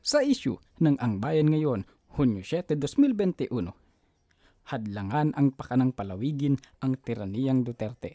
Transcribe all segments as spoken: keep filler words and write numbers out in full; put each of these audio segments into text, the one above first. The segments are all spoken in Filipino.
Sa issue ng Ang Bayan Ngayon, Hunyo siyete, dos mil bentiuno, hadlangan ang pakanang palawigin ang tiraniyang Duterte.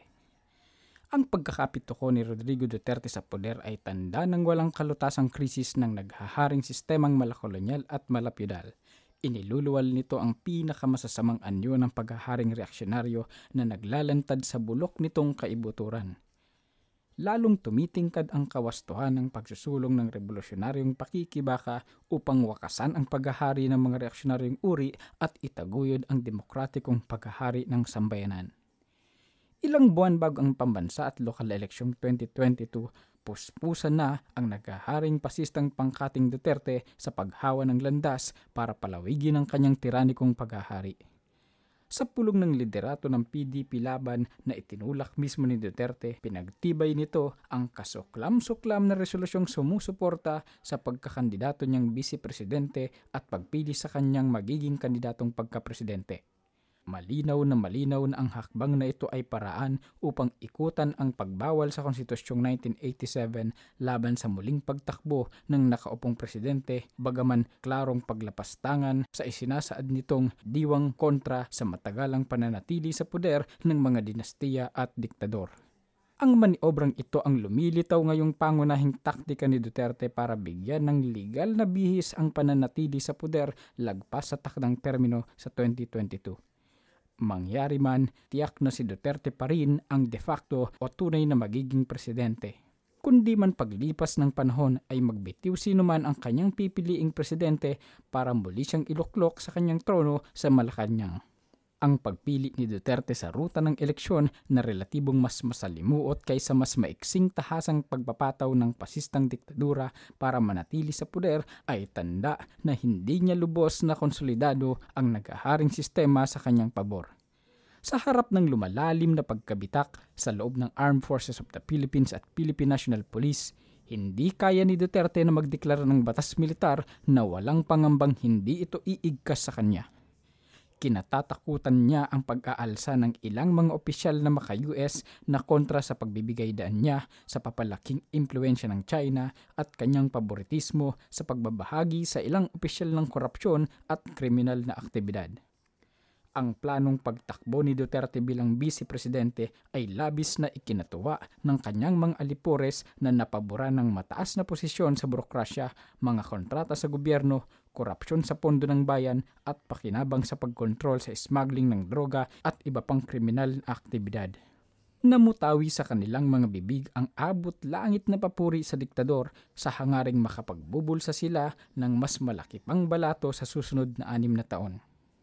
Ang pagkakapito ko ni Rodrigo Duterte sa poder ay tanda ng walang kalutasang krisis ng naghaharing sistemang malakolonyal at malapyudal. Iniluluwal nito ang pinakamasasamang anyo ng paghaharing reaksyonaryo na naglalantad sa bulok nitong kaibuturan. Lalong tumitingkad ang kawastuhan ng pagsusulong ng revolusyonaryong pakikibaka upang wakasan ang paghahari ng mga reaksyonaryong uri at itaguyod ang demokratikong paghahari ng sambayanan. Ilang buwan bago ang pambansa at lokal eleksyong twenty twenty-two, puspusan na ang naghaharing pasistang pangkating Duterte sa paghawa ng landas para palawigin ang kanyang tiranikong paghahari. Sa pulong ng liderato ng P D P laban na itinulak mismo ni Duterte, pinagtibay nito ang kasuklam-suklam na resolusyong sumusuporta sa pagkakandidato niyang vice-presidente at pagpili sa kanyang magiging kandidatong pagkapresidente. Malinaw na malinaw na ang hakbang na ito ay paraan upang ikutan ang pagbawal sa Konstitusyong nineteen eighty-seven laban sa muling pagtakbo ng nakaupong presidente, bagaman klarong paglapastangan sa isinasaad nitong diwang kontra sa matagalang pananatili sa puder ng mga dinastiya at diktador. Ang maniobrang ito ang lumilitaw ngayong pangunahing taktika ni Duterte para bigyan ng legal na bihis ang pananatili sa puder lagpas sa takdang termino sa twenty twenty-two. Mangyari man, tiyak na si Duterte pa rin ang de facto o tunay na magiging presidente. Kundi man paglipas ng panahon ay magbitiw sino man ang kanyang pipiliing presidente para muli siyang iluklok sa kanyang trono sa Malacanang. Ang pagpili ni Duterte sa ruta ng eleksyon na relatibong mas masalimuot kaysa mas maiksing tahasang pagpapataw ng pasistang diktadura para manatili sa puder ay tanda na hindi niya lubos na konsolidado ang naghaharing sistema sa kanyang pabor. Sa harap ng lumalalim na pagkabitak sa loob ng Armed Forces of the Philippines at Philippine National Police, hindi kaya ni Duterte na magdeklara ng batas militar na walang pangambang hindi ito iigkas sa kanya. Kinatatakutan niya ang pag-aalsa ng ilang mga opisyal na maka-U S na kontra sa pagbibigay daan niya sa papalaking impluensya ng China at kanyang paboritismo sa pagbabahagi sa ilang opisyal ng korupsyon at kriminal na aktibidad. Ang planong pagtakbo ni Duterte bilang vice-presidente ay labis na ikinatuwa ng kanyang mga alipores na napaboran ng mataas na posisyon sa burokrasya, mga kontrata sa gobyerno, korupsyon sa pondo ng bayan at pakinabang sa pagkontrol sa smuggling ng droga at iba pang kriminal na aktibidad. Namutawi sa kanilang mga bibig ang abot langit na papuri sa diktador sa hangaring makapagbubulsa sila ng mas malaki pang balato sa susunod na anim na taon.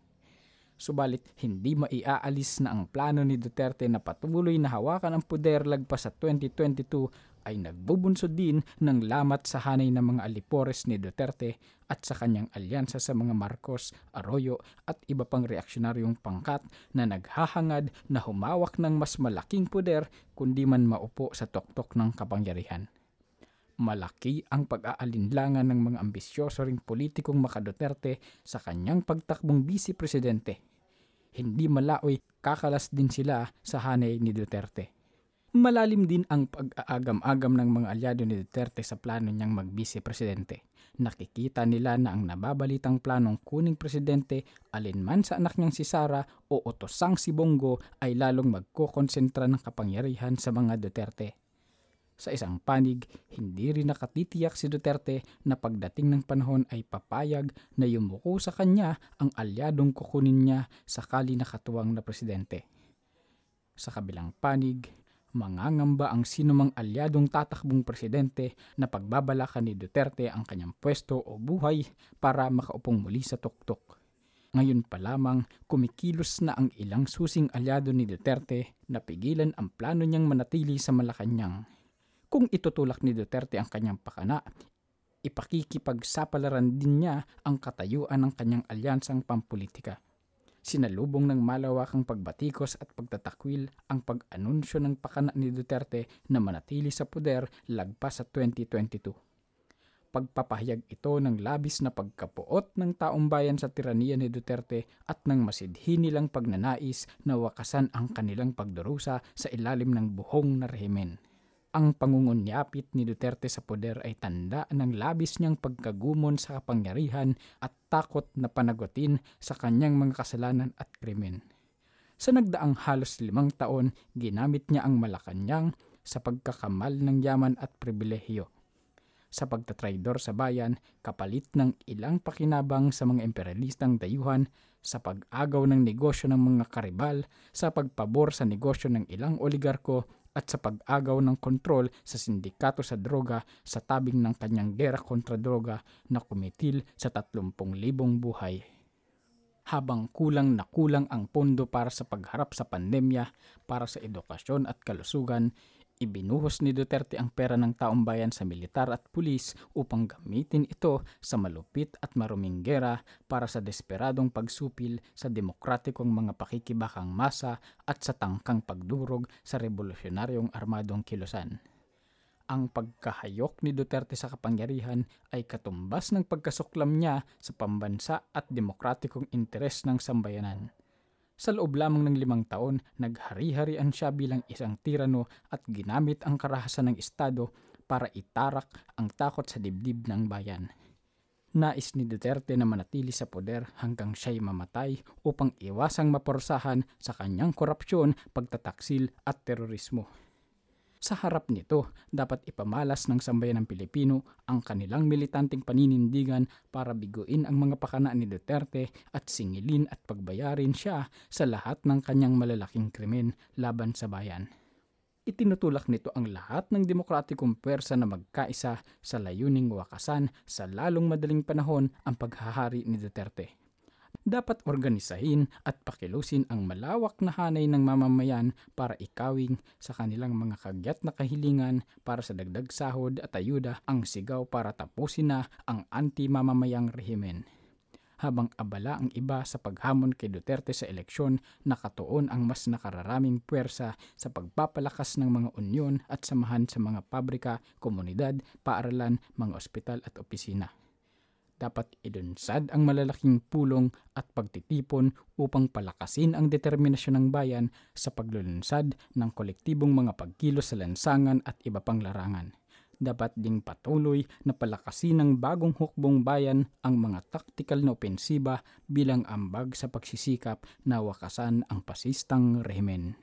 Subalit hindi maiaalis na ang plano ni Duterte na patuloy na hawakan ang poder lagpas sa twenty twenty-two ay nagbubunsod din ng lamat sa hanay ng mga alipores ni Duterte at sa kanyang alyansa sa mga Marcos, Arroyo at iba pang reaksyonaryong pangkat na naghahangad na humawak ng mas malaking poder kundi man maupo sa tuktok ng kapangyarihan. Malaki ang pag-aalinlangan ng mga ambisyoso ring politikong maka-Duterte sa kanyang pagtakbong vice-presidente. Hindi malaoy kakalas din sila sa hanay ni Duterte. Malalim din ang pag-aagam-agam ng mga alyado ni Duterte sa plano niyang mag-vice-presidente. Nakikita nila na ang nababalitang planong kuning presidente alinman sa anak niyang si Sara o utosang si Bongo ay lalong magkokonsentra ng kapangyarihan sa mga Duterte. Sa isang panig, hindi rin nakatitiyak si Duterte na pagdating ng panahon ay papayag na yumuko sa kanya ang alyadong kukunin niya sakali nakatuwang na presidente. Sa kabilang panig, mangangamba ang sinumang alyadong tatakbong presidente na pagbabalakan ni Duterte ang kanyang pwesto o buhay para makaupong muli sa tuktok. Ngayon pa lamang, kumikilos na ang ilang susing alyado ni Duterte na pigilan ang plano niyang manatili sa Malacanang. Kung itutulak ni Duterte ang kanyang pakana, ipakikipagsapalaran din niya ang katayuan ng kanyang alyansang pampolitika. Sinalubong ng malawakang pagbatikos at pagtatakwil ang pag-anunsyo ng pakana ni Duterte na manatili sa puder lagpas sa twenty twenty-two. Pagpapahayag ito ng labis na pagkapuot ng taong bayan sa tiraniya ni Duterte at ng masidhi nilang pagnanais na wakasan ang kanilang pagdurusa sa ilalim ng buhong na rehimen. Ang pangungunyapit ni Duterte sa poder ay tanda ng labis niyang pagkagumon sa kapangyarihan at takot na panagutin sa kanyang mga kasalanan at krimen. Sa nagdaang halos limang taon, ginamit niya ang Malacanang sa pagkakamal ng yaman at pribilehiyo, sa pagtatraidor sa bayan kapalit ng ilang pakinabang sa mga imperialistang dayuhan, sa pag-agaw ng negosyo ng mga karibal, sa pagpabor sa negosyo ng ilang oligarko, at sa pag-agaw ng kontrol sa sindikato sa droga sa tabing ng kanyang gera kontra droga na kumitil sa tatlumpung libong buhay. Habang kulang na kulang ang pondo para sa pagharap sa pandemya, para sa edukasyon at kalusugan, ibinuhos ni Duterte ang pera ng taong bayan sa militar at pulis upang gamitin ito sa malupit at maruming gera para sa desperadong pagsupil sa demokratikong mga pakikibakang masa at sa tangkang pagdurog sa revolusyonaryong armadong kilusan. Ang pagkahayok ni Duterte sa kapangyarihan ay katumbas ng pagkasuklam niya sa pambansa at demokratikong interes ng sambayanan. Sa loob lamang ng limang taon, naghari-harian siya bilang isang tirano at ginamit ang karahasan ng Estado para itarak ang takot sa dibdib ng bayan. Nais ni Duterte na manatili sa poder hanggang siya'y mamatay upang iwasang maporsahan sa kanyang korupsyon, pagtataksil at terorismo. Sa harap nito, dapat ipamalas ng sambayanang Pilipino ang kanilang militanteng paninindigan para biguin ang mga pakana ni Duterte at singilin at pagbayarin siya sa lahat ng kanyang malalaking krimen laban sa bayan. Itinutulak nito ang lahat ng demokratikong pwersa na magkaisa sa layuning wakasan sa lalong madaling panahon ang paghahari ni Duterte. Dapat organisahin at pakilusin ang malawak na hanay ng mamamayan para ikawing sa kanilang mga kagyat na kahilingan para sa dagdag sahod at ayuda ang sigaw para tapusin na ang anti-mamamayang rehimen. Habang abala ang iba sa paghamon kay Duterte sa eleksyon, nakatuon ang mas nakararaming puwersa sa pagpapalakas ng mga unyon at samahan sa mga pabrika, komunidad, paaralan, mga ospital at opisina. Dapat ilunsad ang malalaking pulong at pagtitipon upang palakasin ang determinasyon ng bayan sa paglulunsad ng kolektibong mga pagkilos sa lansangan at iba pang larangan. Dapat ding patuloy na palakasin ng bagong hukbong bayan ang mga taktikal na opensiba bilang ambag sa pagsisikap na wakasan ang pasistang rehimen.